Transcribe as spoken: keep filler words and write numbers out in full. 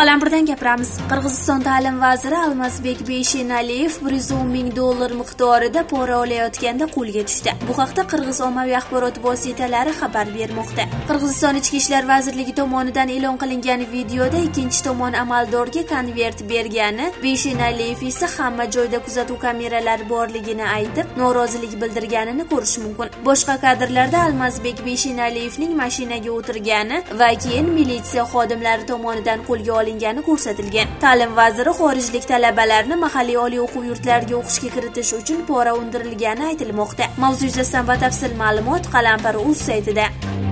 Qalampirdan gapiramiz. Qirg'iziston ta'lim vaziri Almazbek Beshenaliyev bir yuz o'n ming dollar miqdorida pora olayotganda qo'lga tushdi. Bu haqda Qirg'iz ommaviy axborot vositalari xabar bermoqda. Qirg'iziston Ichki ishlar vazirligi tomonidan e'lon qilingan videoda ikkinchi tomon amaldorga konvert bergani, Beshenaliyev esa hamma joyda kuzatuv kameralari borligini aytib, norozilik bildirganini ko'rish mumkin. Boshqa kadrlarda Almazbek Beshenaliyevning mashinaga o'tirgani va keyin militsiya xodimlari tomonidan qo'lga olingani ko'rsatilgan. Ta'lim vaziri xorijlik talabalarni mahalliy oliy o'quv yurtlariga o'qishga kiritish uchun pora undirilgani aytilmoqda. Mavzu yuzasidan batafsil ma'lumot Qalampir.uz saytida.